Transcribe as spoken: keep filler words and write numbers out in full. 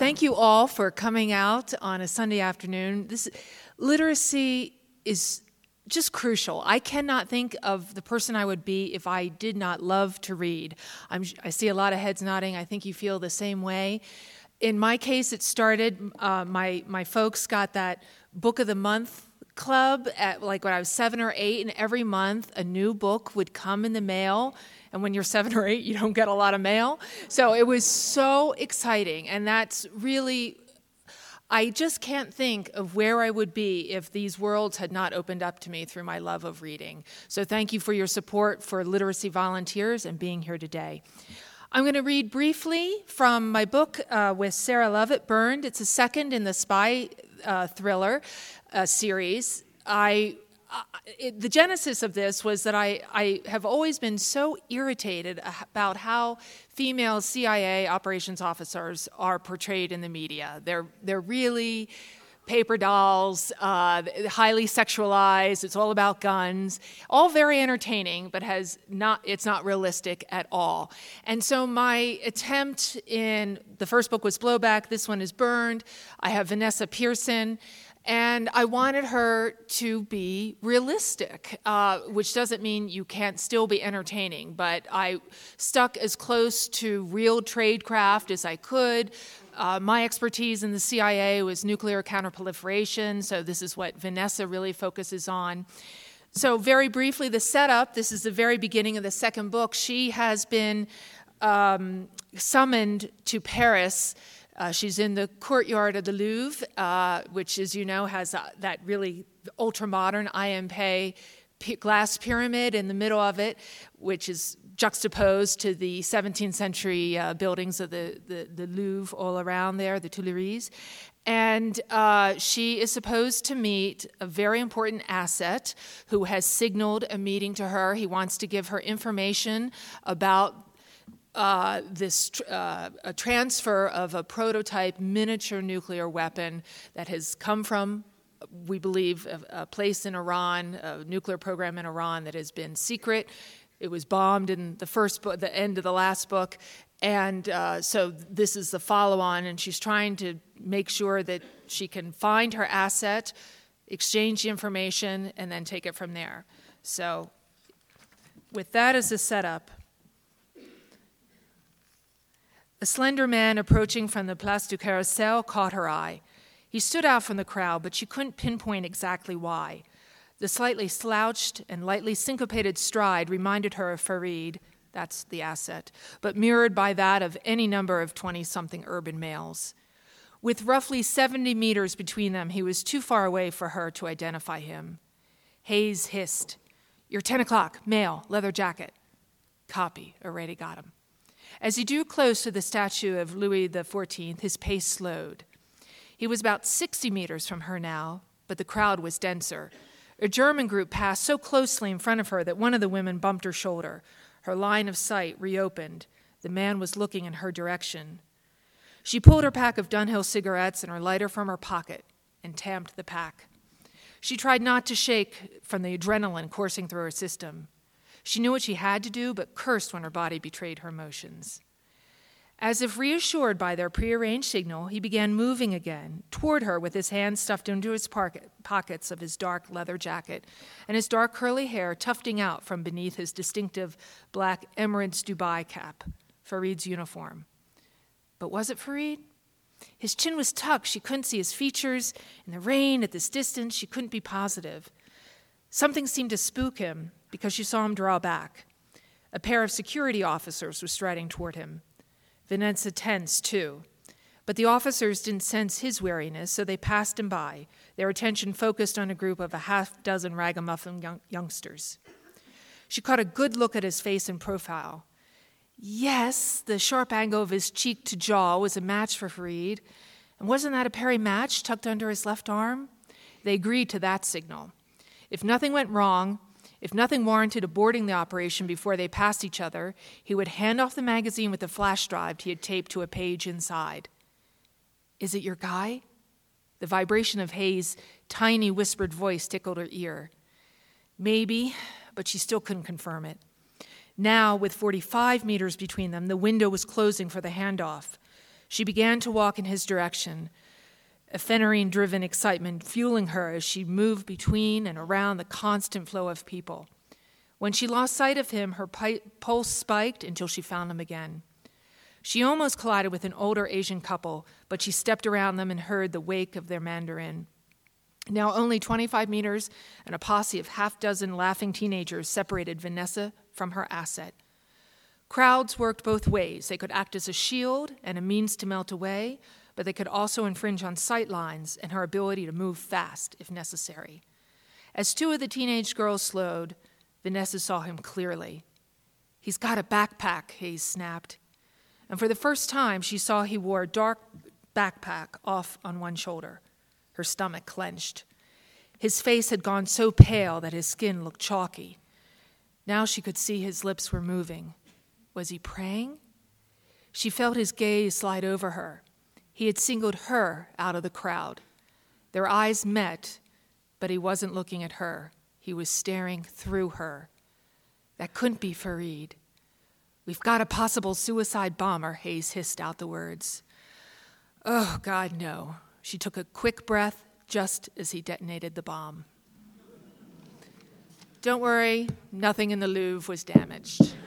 thank you all for coming out on a Sunday afternoon. This literacy is just crucial. I cannot think of the person I would be if I did not love to read. I'm, I see a lot of heads nodding. I think you feel the same way. In my case, it started, uh, my, my folks got that Book of the Month club at like when I was seven or eight, and every month a new book would come in the mail. And when you're seven or eight, you don't get a lot of mail. So it was so exciting. And that's really, I just can't think of where I would be if these worlds had not opened up to me through my love of reading. So thank you for your support for literacy volunteers and being here today. I'm going to read briefly from my book uh, with Sarah Lovett, Burned. It's a second in the spy uh, thriller uh, series. I uh, it, the genesis of this was that I, I have always been so irritated about how female C I A operations officers are portrayed in the media. They're they're really paper dolls, uh, highly sexualized. It's all about guns. All very entertaining, but has not. It's not realistic at all. And so my attempt in the first book was Blowback. This one is Burned. I have Vanessa Pearson. And I wanted her to be realistic, uh, which doesn't mean you can't still be entertaining, but I stuck as close to real tradecraft as I could. Uh, my expertise in the C I A was nuclear counterproliferation, so this is what Vanessa really focuses on. So very briefly, the setup, this is the very beginning of the second book. She has been um, summoned to Paris. Uh, she's in the courtyard of the Louvre, uh, which, as you know, has uh, that really ultra-modern I M P E glass pyramid in the middle of it, which is juxtaposed to the seventeenth century uh, buildings of the, the, the Louvre all around there, the Tuileries. And uh, she is supposed to meet a very important asset who has signaled a meeting to her. He wants to give her information about Uh, this uh, a transfer of a prototype miniature nuclear weapon that has come from, we believe, a, a place in Iran, a nuclear program in Iran that has been secret. It was bombed in the first book, the end of the last book, and uh, so this is the follow-on, and she's trying to make sure that she can find her asset, exchange the information, and then take it from there. So with that as a setup, a slender man approaching from the Place du Carrousel caught her eye. He stood out from the crowd, but she couldn't pinpoint exactly why. The slightly slouched and lightly syncopated stride reminded her of Farid, that's the asset, but mirrored by that of any number of twenty-something urban males. With roughly seventy meters between them, he was too far away for her to identify him. Hayes hissed, "You're ten o'clock, male, leather jacket." Copy, already got him. As he drew close to the statue of Louis the fourteenth, his pace slowed. He was about sixty meters from her now, but the crowd was denser. A German group passed so closely in front of her that one of the women bumped her shoulder. Her line of sight reopened. The man was looking in her direction. She pulled her pack of Dunhill cigarettes and her lighter from her pocket and tamped the pack. She tried not to shake from the adrenaline coursing through her system. She knew what she had to do, but cursed when her body betrayed her emotions. As if reassured by their prearranged signal, he began moving again, toward her with his hands stuffed into his pocket, pockets of his dark leather jacket, and his dark curly hair tufting out from beneath his distinctive black Emirates Dubai cap, Farid's uniform. But was it Farid? His chin was tucked. She couldn't see his features. In the rain, at this distance, she couldn't be positive. Something seemed to spook him, because she saw him draw back. A pair of security officers were striding toward him. Vanessa tensed, too. But the officers didn't sense his wariness, so they passed him by, their attention focused on a group of a half dozen ragamuffin young- youngsters. She caught a good look at his face and profile. Yes, the sharp angle of his cheek to jaw was a match for Farid. And wasn't that a Perry match tucked under his left arm? They agreed to that signal. If nothing went wrong, if nothing warranted aborting the operation before they passed each other, he would hand off the magazine with the flash drive he had taped to a page inside. "Is it your guy?" The vibration of Hayes' tiny whispered voice tickled her ear. Maybe, but she still couldn't confirm it. Now, with forty-five meters between them, the window was closing for the handoff. She began to walk in his direction, ephenerine-driven excitement fueling her as she moved between and around the constant flow of people. When she lost sight of him, her pulse spiked until she found him again. She almost collided with an older Asian couple, but she stepped around them and heard the wake of their mandarin. Now only twenty-five meters and a posse of half-dozen laughing teenagers separated Vanessa from her asset. Crowds worked both ways. They could act as a shield and a means to melt away, but they could also infringe on sight lines and her ability to move fast if necessary. As two of the teenage girls slowed, Vanessa saw him clearly. "He's got a backpack," Hayes snapped. And for the first time, she saw he wore a dark backpack off on one shoulder. Her stomach clenched. His face had gone so pale that his skin looked chalky. Now she could see his lips were moving. Was he praying? She felt his gaze slide over her. He had singled her out of the crowd. Their eyes met, but he wasn't looking at her. He was staring through her. That couldn't be Fareed. "We've got a possible suicide bomber," Hayes hissed out the words. Oh, God, no. She took a quick breath just as he detonated the bomb. Don't worry, nothing in the Louvre was damaged.